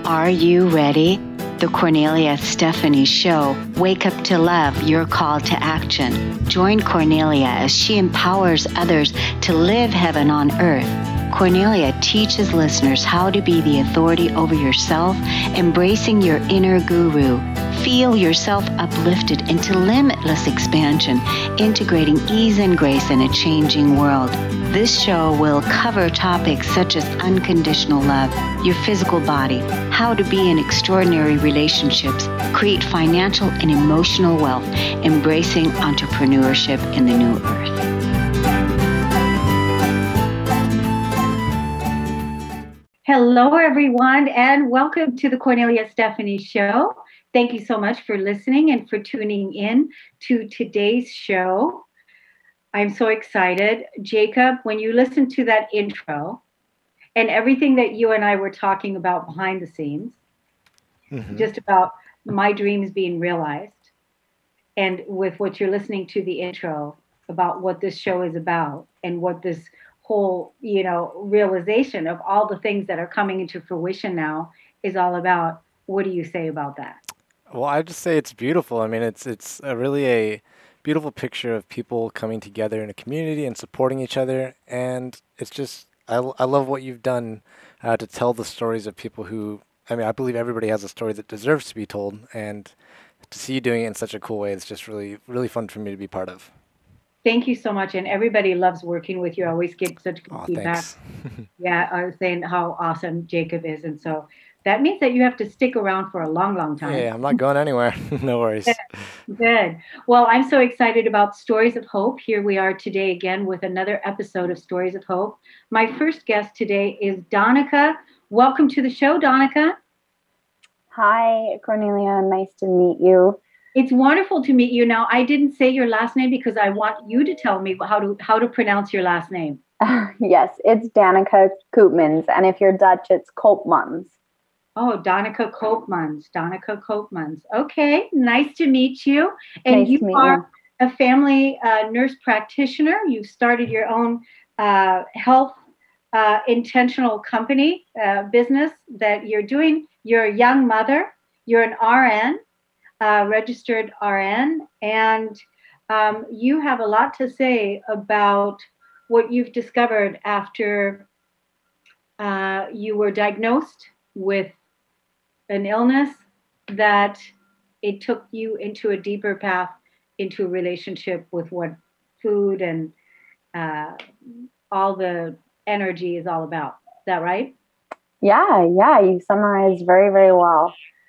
Are you ready? The Cornelia Stephanie Show. Wake up to love, your call to action. Join Cornelia as she empowers others to live heaven on earth. Cornelia teaches listeners how to be the authority over yourself, embracing your inner guru. Feel yourself uplifted into limitless expansion, integrating ease and grace in a changing world. This show will cover topics such as unconditional love, your physical body, how to be in extraordinary relationships, create financial and emotional wealth, embracing entrepreneurship in the new earth. Hello, everyone, and welcome to the Cornelia Stephanie Show. Thank you so much for listening and for tuning in to today's show. I'm so excited. Jacob, when you listen to that intro and everything that you and I were talking about behind the scenes, just about my dreams being realized, and with what you're listening to the intro about what this show is about and what this whole, realization of all the things that are coming into fruition now is all about, what do you say about that? Well, I just say it's beautiful. I mean, it's really a beautiful picture of people coming together in a community and supporting each other. And it's just, I love what you've done to tell the stories of people who, I believe everybody has a story that deserves to be told. And to see you doing it in such a cool way, it's just really, really fun for me to be part of. Thank you so much. And everybody loves working with you. I always get such good feedback. Yeah, I was saying how awesome Jacob is. And so that means that you have to stick around for a long, long time. Yeah, I'm not going anywhere. No worries. Good. Well, I'm so excited about Stories of Hope. Here we are today again with another episode of Stories of Hope. My first guest today is Donica. Welcome to the show, Donica. Hi, Cornelia. Nice to meet you. It's wonderful to meet you. Now, I didn't say your last name because I want you to tell me how to pronounce your last name. Yes, it's Danica Koopmans. And if you're Dutch, it's Koopmans. Oh, Danica Koopmans. Danica Koopmans. Okay, nice to meet you. And nice you are a family nurse practitioner. You've started your own health intentional company business that you're doing. You're a young mother. You're an RN. Registered RN, and you have a lot to say about what you've discovered after you were diagnosed with an illness that it took you into a deeper path into a relationship with what food and all the energy is all about. Is that right? Yeah, you summarized very, very well.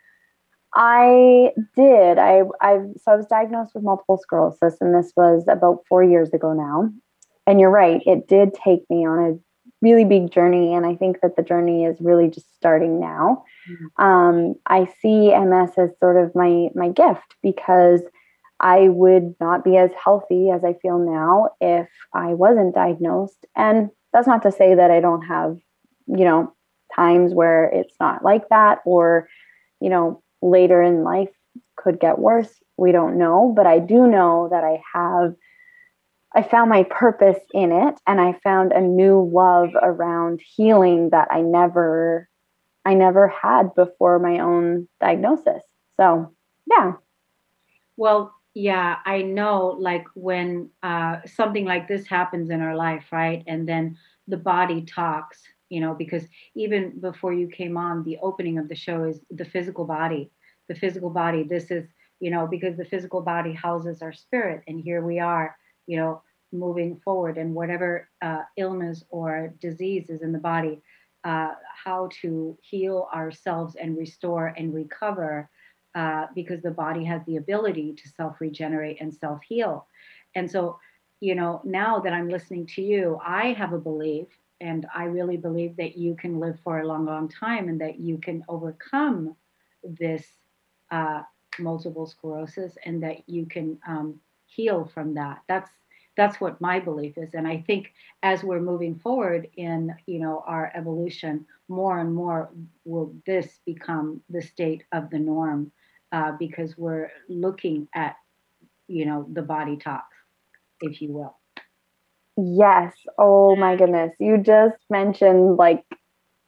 I did. I was diagnosed with multiple sclerosis, and this was about 4 years ago now. And you're right, it did take me on a really big journey, and I think that the journey is really just starting now. I see MS as sort of my gift, because I would not be as healthy as I feel now if I wasn't diagnosed. And that's not to say that I don't have, times where it's not like that, or, later in life could get worse. We don't know, but I do know that I found my purpose in it, and I found a new love around healing that I never had before my own diagnosis. So, yeah. Well, yeah, I know, like when something like this happens in our life, right? And then the body talks, because even before you came on, the opening of the show is the physical body. The physical body, this is, because the physical body houses our spirit. And here we are, moving forward, and whatever illness or disease is in the body, how to heal ourselves and restore and recover, because the body has the ability to self-regenerate and self-heal. And so, now that I'm listening to you, I have a belief, and I really believe that you can live for a long, long time, and that you can overcome this multiple sclerosis, and that you can heal from that. That's what my belief is. And I think as we're moving forward in, our evolution, more and more will this become the state of the norm, because we're looking at, the body talks, if you will. Yes. Oh my goodness. You just mentioned like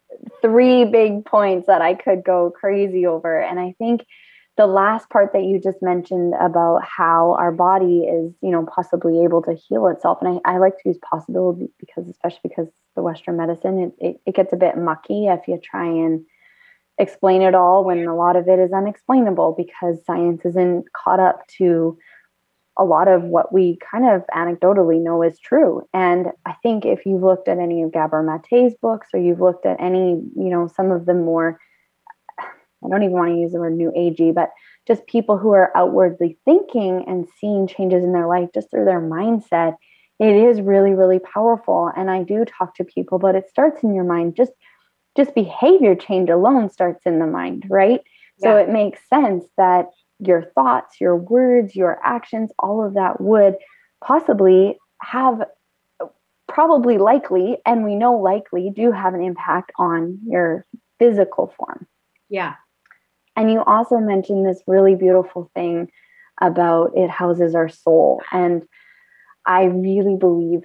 three big points that I could go crazy over. And I think the last part that you just mentioned about how our body is, possibly able to heal itself. And I like to use possibility because, especially because the Western medicine, it gets a bit mucky if you try and explain it all when a lot of it is unexplainable because science isn't caught up to a lot of what we kind of anecdotally know is true. And I think if you've looked at any of Gabor Mate's books or you've looked at any, some of the more, I don't even want to use the word new agey, but just people who are outwardly thinking and seeing changes in their life just through their mindset, it is really, really powerful. And I do talk to people, but it starts in your mind. Just behavior change alone starts in the mind, right? Yeah. So it makes sense that your thoughts, your words, your actions, all of that would possibly have, probably likely, and we know likely do have an impact on your physical form. Yeah. And you also mentioned this really beautiful thing about it houses our soul. And I really believe,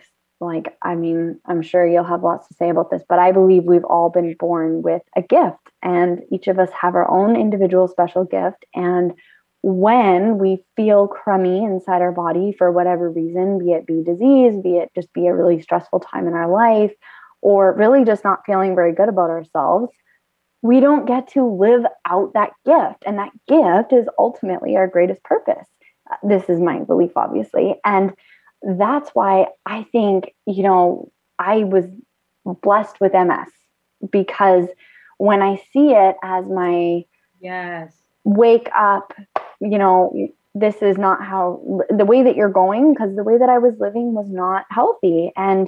I'm sure you'll have lots to say about this, but I believe we've all been born with a gift and each of us have our own individual special gift. And when we feel crummy inside our body for whatever reason, be it disease, be it just be a really stressful time in our life, or really just not feeling very good about ourselves, we don't get to live out that gift. And that gift is ultimately our greatest purpose. This is my belief, obviously. And that's why I think, I was blessed with MS because when I see it as my wake up, this is not how the way that you're going, because the way that I was living was not healthy. And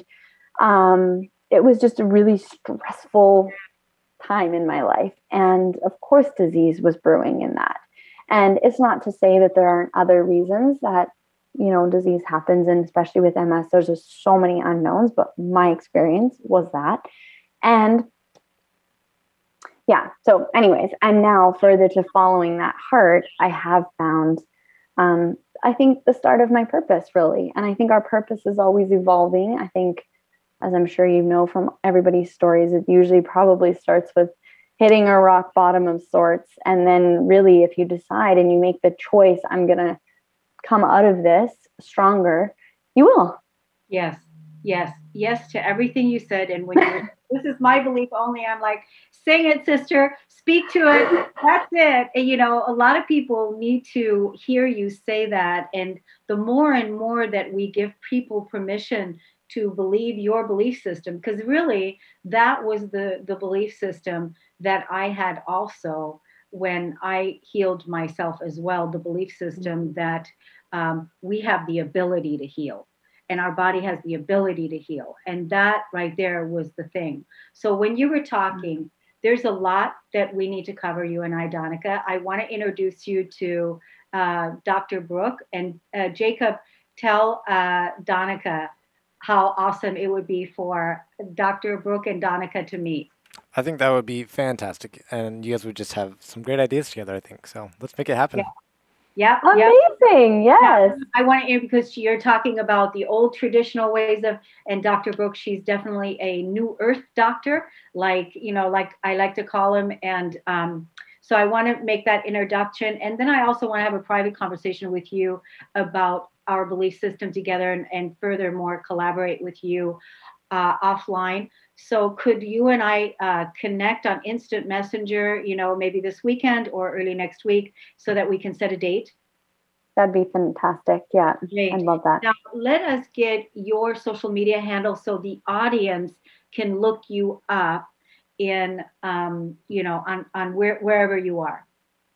it was just a really stressful time in my life. And of course, disease was brewing in that. And it's not to say that there aren't other reasons that, disease happens. And especially with MS, there's just so many unknowns, but my experience was that. And yeah, so anyways, and now further to following that heart, I have found, I think the start of my purpose really. And I think our purpose is always evolving. I think, as I'm sure you know from everybody's stories, it usually probably starts with hitting a rock bottom of sorts. And then really, if you decide and you make the choice, I'm going to come out of this stronger, you will. Yes to everything you said. And when you're, this is my belief only, I'm like, sing it, sister, speak to it. That's it. And, a lot of people need to hear you say that. And the more and more that we give people permission to believe your belief system, because really that was the belief system that I had also when I healed myself as well, the belief system that we have the ability to heal and our body has the ability to heal. And that right there was the thing. So when you were talking, there's a lot that we need to cover, you and I, Donica. I want to introduce you to Dr. Brooke, and Jacob, tell Donica how awesome it would be for Dr. Brooke and Donica to meet. I think that would be fantastic. And you guys would just have some great ideas together, I think. So let's make it happen. Yeah. Amazing. Yes. Yeah. I want to, because you're talking about the old traditional ways of, and Dr. Brooke, she's definitely a new earth doctor, like I like to call him. And so I want to make that introduction. And then I also want to have a private conversation with you about our belief system together and furthermore collaborate with you offline. So could you and I connect on Instant Messenger, maybe this weekend or early next week so that we can set a date? That'd be fantastic. Yeah, great. I love that. Now, let us get your social media handle so the audience can look you up in, on wherever you are.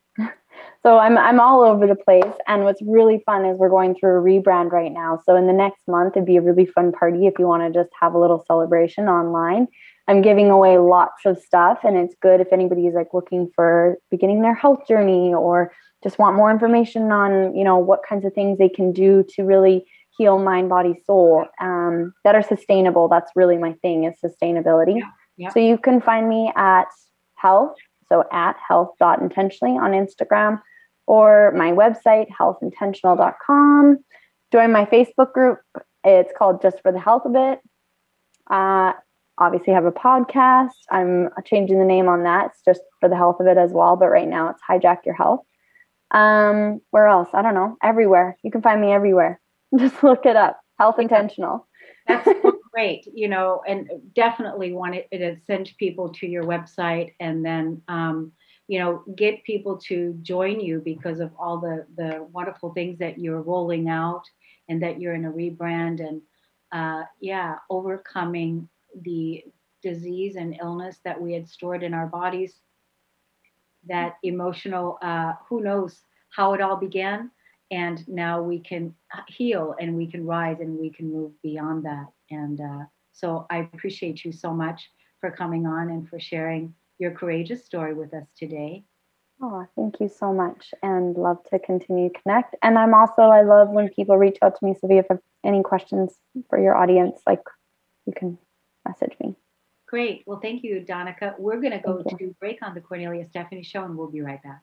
So I'm all over the place. And what's really fun is we're going through a rebrand right now. So in the next month, it'd be a really fun party if you want to just have a little celebration online. I'm giving away lots of stuff, and it's good if anybody is looking for beginning their health journey or just want more information on, what kinds of things they can do to really heal mind, body, soul, that are sustainable. That's really my thing, is sustainability. Yeah. So you can find me at health. So at health.intentionally on Instagram, or my website, healthintentional.com. Join my Facebook group. It's called Just for the Health of It. obviously have a podcast. I'm changing the name on that. It's just for the health of it as well. But right now it's Hijack Your Health. Where else? I don't know. Everywhere. You can find me everywhere. Just look it up. Health Intentional. That's so great, and definitely want to send people to your website, and then, get people to join you because of all the wonderful things that you're rolling out, and that you're in a rebrand, and overcoming the disease and illness that we had stored in our bodies, that emotional, who knows how it all began. And now we can heal, and we can rise, and we can move beyond that. And so I appreciate you so much for coming on and for sharing your courageous story with us today. Oh, thank you so much, and love to continue to connect. And I love when people reach out to me. So if you have any questions for your audience, you can message me. Great. Well, thank you, Donica. We're going to go to break on the Cornelia Stephanie Show, and we'll be right back.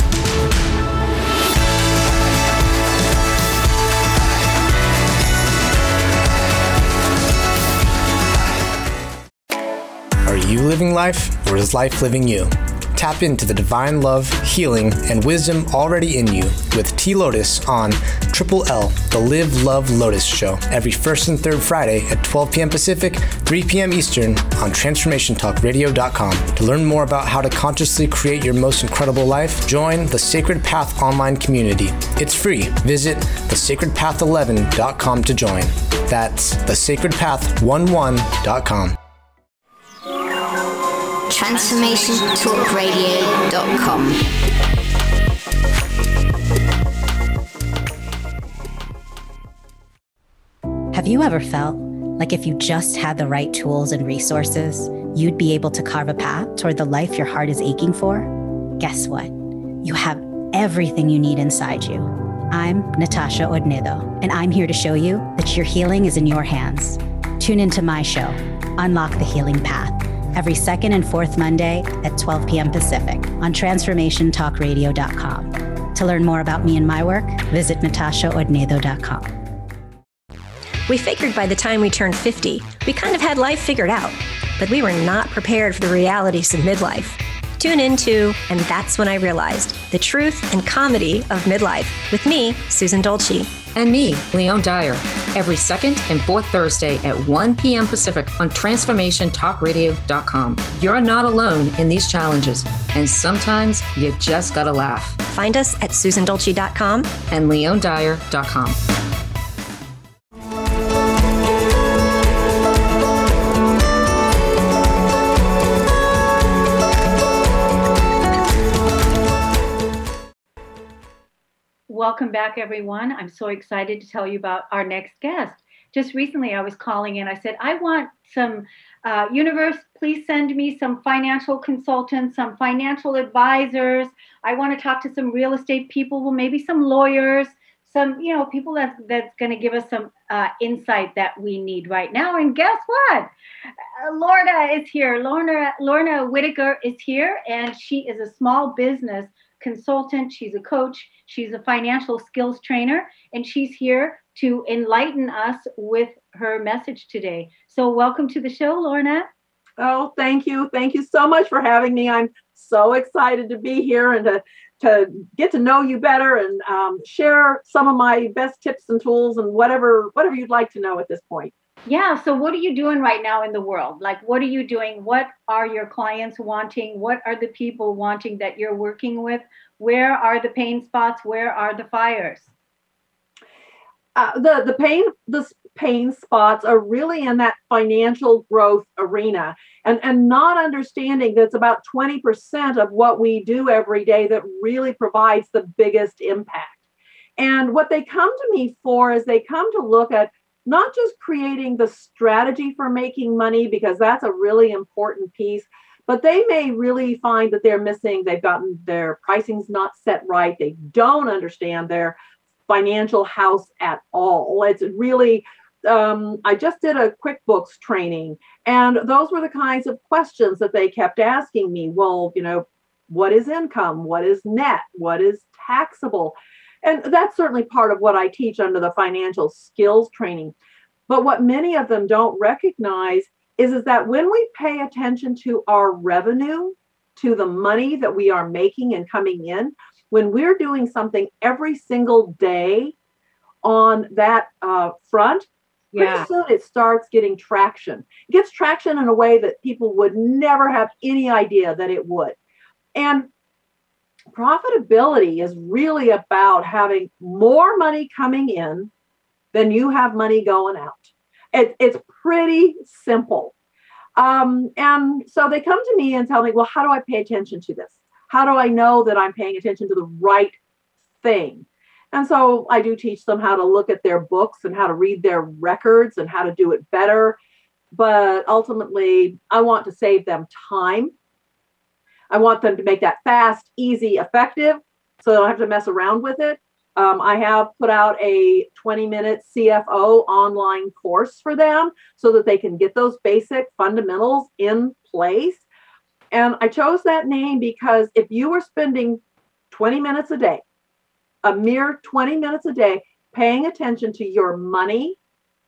Are you living life, or is life living you? Tap into the divine love, healing, and wisdom already in you with T Lotus on Triple L, the Live Love Lotus Show, every first and third Friday at 12 p.m. Pacific, 3 p.m. Eastern on TransformationTalkRadio.com. To learn more about how to consciously create your most incredible life, join the Sacred Path online community. It's free. Visit thesacredpath11.com to join. That's thesacredpath11.com. TransformationTalkRadio.com. Have you ever felt like if you just had the right tools and resources, you'd be able to carve a path toward the life your heart is aching for? Guess what? You have everything you need inside you. I'm Natasha Odnedo, and I'm here to show you that your healing is in your hands. Tune into my show, Unlock the Healing Path, every second and fourth Monday at 12 p.m. Pacific on TransformationTalkRadio.com. To learn more about me and my work, visit NatashaOdnedo.com. We figured by the time we turned 50, we kind of had life figured out, but we were not prepared for the realities of midlife. Tune into And That's When I Realized, the truth and comedy of midlife, with me, Susan Dolce. And me, Leon Dyer, every second and fourth Thursday at 1 p.m. Pacific on TransformationTalkRadio.com. You're not alone in these challenges, and sometimes you just gotta laugh. Find us at SusanDolce.com and LeonDyer.com. Welcome back, everyone. I'm so excited to tell you about our next guest. Just recently, I was calling in. I said, I want some, universe, please send me some financial consultants, some financial advisors. I want to talk to some real estate people, well, maybe some lawyers, some, people that's going to give us some insight that we need right now. And guess what? Lorna is here. Lorna Whitaker is here, and she is a small business consultant. She's a coach. She's a financial skills trainer, and she's here to enlighten us with her message today. So welcome to the show, Lorna. Oh, thank you. Thank you so much for having me. I'm so excited to be here and to get to know you better and share some of my best tips and tools and whatever you'd like to know at this point. Yeah. So what are you doing right now in the world? Like, what are you doing? What are your clients wanting? What are the people wanting that you're working with? Where are the pain spots? Where are the fires? The pain spots are really in that financial growth arena and not understanding that it's about 20% of what we do every day that really provides the biggest impact. And what they come to me for is they come to look at not just creating the strategy for making money, because that's a really important piece, but they may really find that they've gotten their pricing's not set right. They don't understand their financial house at all. It's really, I just did a QuickBooks training, and those were the kinds of questions that they kept asking me. Well, what is income? What is net? What is taxable? And that's certainly part of what I teach under the financial skills training. But what many of them don't recognize is that when we pay attention to our revenue, to the money that we are making and coming in, when we're doing something every single day on that front, pretty soon it starts getting traction. It gets traction in a way that people would never have any idea that it would. And profitability is really about having more money coming in than you have money going out. It's pretty simple. And so they come to me and tell me, well, how do I pay attention to this? How do I know that I'm paying attention to the right thing? And so I do teach them how to look at their books and how to read their records and how to do it better. But ultimately, I want to save them time. I want them to make that fast, easy, effective, so they don't have to mess around with it. I have put out a 20-minute CFO online course for them so that they can get those basic fundamentals in place. And I chose that name because if you were spending 20 minutes a day, a mere 20 minutes a day, paying attention to your money,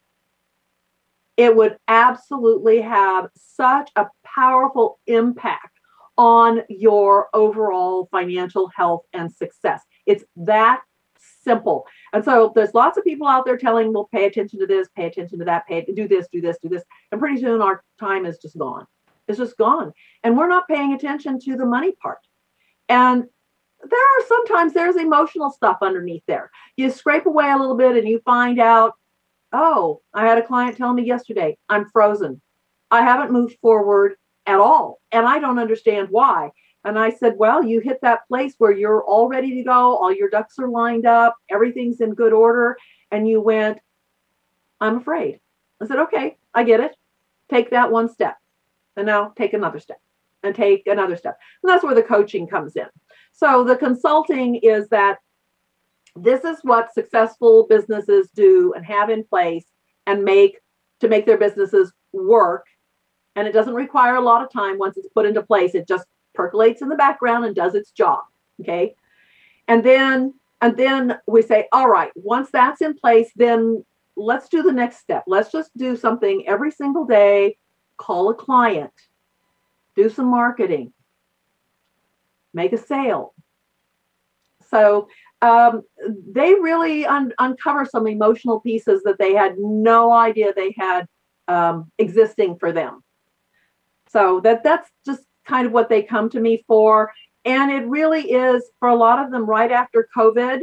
it would absolutely have such a powerful impact on your overall financial health and success. It's that simple. And so there's lots of people out there telling, well, pay attention to this, pay attention to that, do this, do this, do this. And pretty soon our time is just gone. It's just gone. And we're not paying attention to the money part. And there's emotional stuff underneath there. You scrape away a little bit and you find out, oh, I had a client tell me yesterday, I'm frozen. I haven't moved forward at all. And I don't understand why. And I said, well, you hit that place where you're all ready to go. All your ducks are lined up. Everything's in good order. And you went, I'm afraid. I said, okay, I get it. Take that one step. And now take another step and take another step. And that's where the coaching comes in. So the consulting is that this is what successful businesses do and have in place and make their businesses work. And it doesn't require a lot of time once it's put into place. It just percolates in the background and does its job. Okay. And then we say, all right, once that's in place, then let's do the next step. Let's just do something every single day. Call a client, do some marketing, make a sale. So they really uncover some emotional pieces that they had no idea they had existing for them. So that's just kind of what they come to me for. And it really is, for a lot of them, right after COVID,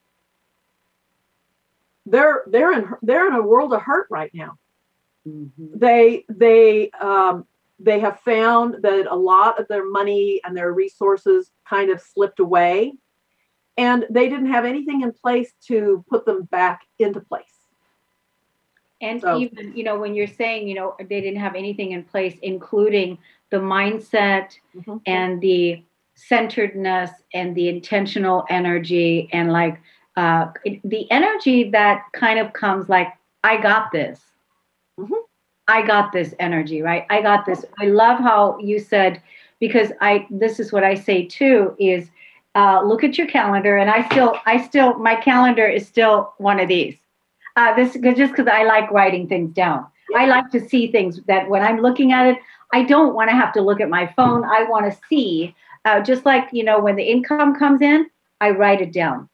they're in a world of hurt right now. Mm-hmm. They have found that a lot of their money and their resources kind of slipped away, and they didn't have anything in place to put them back into place. And so, even, when you're saying, they didn't have anything in place, including the mindset mm-hmm. and the centeredness and the intentional energy and the energy that kind of comes like, I got this. Mm-hmm. I got this energy, right? I got this. I love how you said, because this is what I say too, is look at your calendar. And I still, my calendar is still one of these. Just because I like writing things down. Yeah. I like to see things that when I'm looking at it, I don't want to have to look at my phone. I want to see, just like, when the income comes in, I write it down.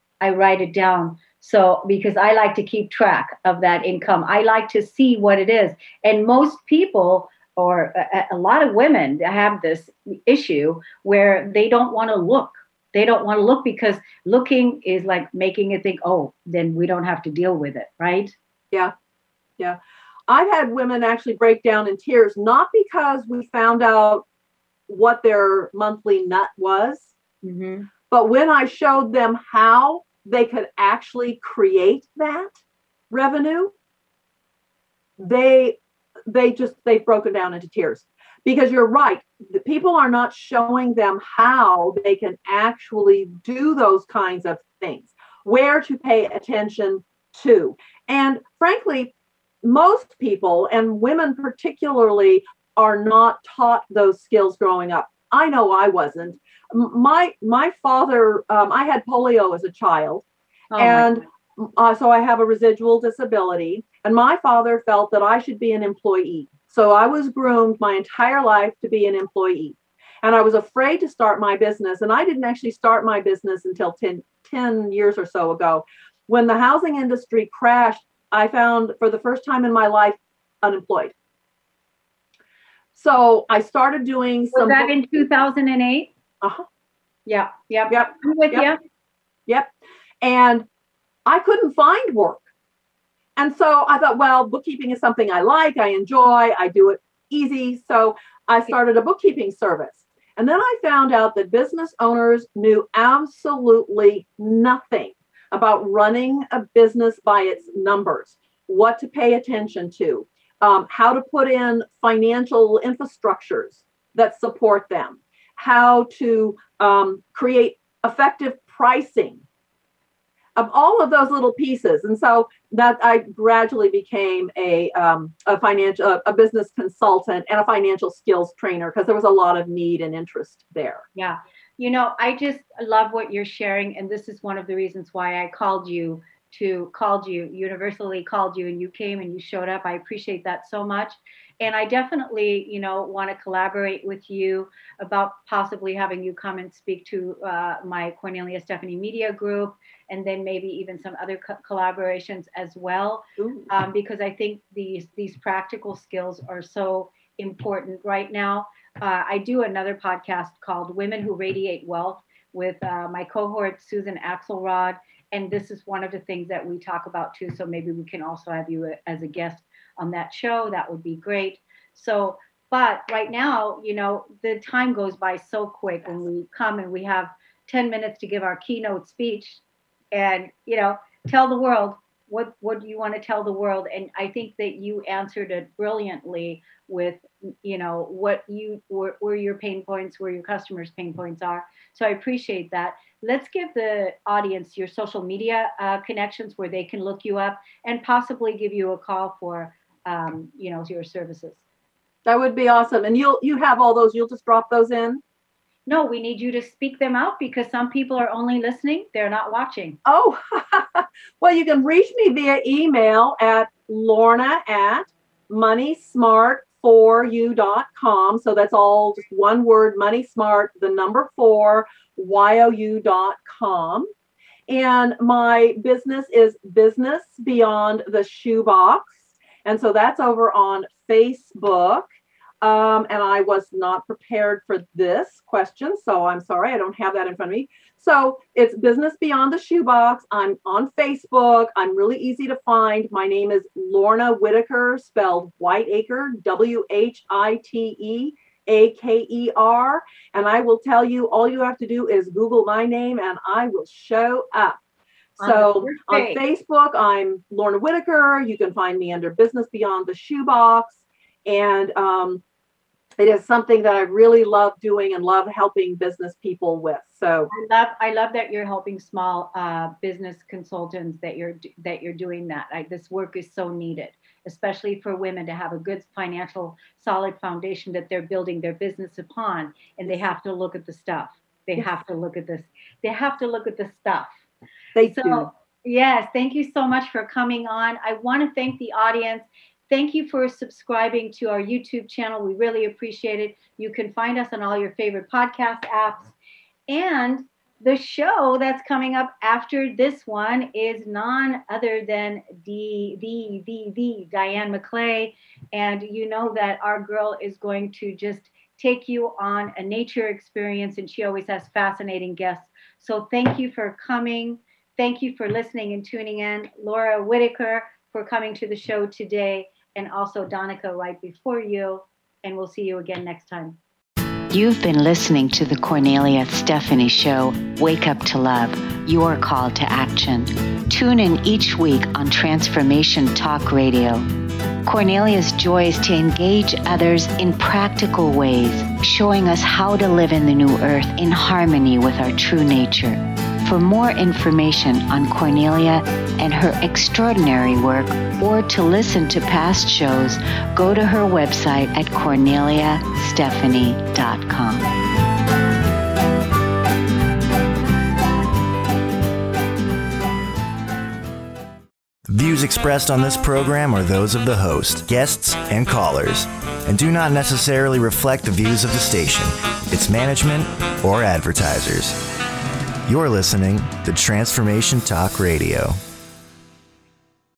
So, because I like to keep track of that income, I like to see what it is. And most people, or a lot of women, have this issue where they don't want to look. They don't want to look because looking is like making it think, oh, then we don't have to deal with it, right? Yeah. Yeah. I've had women actually break down in tears, not because we found out what their monthly nut was, mm-hmm. but when I showed them how they could actually create that revenue, they've broken down into tears. Because you're right, the people are not showing them how they can actually do those kinds of things, where to pay attention to. And frankly, most people, and women particularly, are not taught those skills growing up. I know I wasn't. My father, I had polio as a child, and so I have a residual disability. And my father felt that I should be an employee. So I was groomed my entire life to be an employee. And I was afraid to start my business. And I didn't actually start my business until 10 years or so ago. When the housing industry crashed, I found for the first time in my life unemployed. So I started doing Was that in 2008? Uh-huh. Yeah. Yep. I'm with you. Yep. And I couldn't find work. And so I thought, well, bookkeeping is something I like, I enjoy, I do it easy. So I started a bookkeeping service. And then I found out that business owners knew absolutely nothing about running a business by its numbers, what to pay attention to, how to put in financial infrastructures that support them, how to create effective pricing, of all of those little pieces. And so that I gradually became a business consultant and a financial skills trainer because there was a lot of need and interest there. Yeah. I just love what you're sharing. And this is one of the reasons why I universally called you, and you came and you showed up. I appreciate that so much. And I definitely, want to collaborate with you about possibly having you come and speak to my Cornelia Stephanie Media Group, and then maybe even some other collaborations as well, because I think these practical skills are so important right now. I do another podcast called Women Who Radiate Wealth with my cohort, Susan Axelrod. And this is one of the things that we talk about too. So maybe we can also have you as a guest on that show. That would be great. So, but right now, the time goes by so quick when we come and we have 10 minutes to give our keynote speech and, tell the world what do you want to tell the world. And I think that you answered it brilliantly with, where your pain points, where your customers' pain points are. So I appreciate that. Let's give the audience your social media connections where they can look you up and possibly give you a call for, your services. That would be awesome. And you have all those, you'll just drop those in? No, we need you to speak them out because some people are only listening. They're not watching. Oh, well, you can reach me via email at lorna@moneysmart4u.com. So that's all just one word, moneysmart, the number 4, you.com. And my business is Business Beyond the Shoebox. And so that's over on Facebook. And I was not prepared for this question, so I'm sorry, I don't have that in front of me. So it's Business Beyond the Shoebox. I'm on Facebook. I'm really easy to find. My name is Lorna Whitaker, spelled Whiteacre, WHITEAKER. And I will tell you, all you have to do is Google my name and I will show up. So on Facebook, I'm Lorna Whitaker. You can find me under Business Beyond the Shoebox. And it is something that I really love doing and love helping business people with. So I love that you're helping small business consultants, that you're doing that. This work is so needed, especially for women to have a good financial solid foundation that they're building their business upon. And they have to look at the stuff. They have to look at this. They have to look at the stuff. They do. Yes, thank you so much for coming on. I want to thank the audience. Thank you for subscribing to our YouTube channel. We really appreciate it. You can find us on all your favorite podcast apps. And the show that's coming up after this one is none other than Diane McClay. And you know that our girl is going to just take you on a nature experience, and she always has fascinating guests. So thank you for coming. Thank you for listening and tuning in. Laura Whitaker for coming to the show today, and also Donica right before you. And we'll see you again next time. You've been listening to the Cornelia Stephanie Show, Wake Up to Love, your call to action. Tune in each week on Transformation Talk Radio. Cornelia's joy is to engage others in practical ways, showing us how to live in the new earth in harmony with our true nature. For more information on Cornelia and her extraordinary work, or to listen to past shows, go to her website at corneliastephanie.com. Views expressed on this program are those of the host, guests, and callers, and do not necessarily reflect the views of the station, its management, or advertisers. You're listening to Transformation Talk Radio.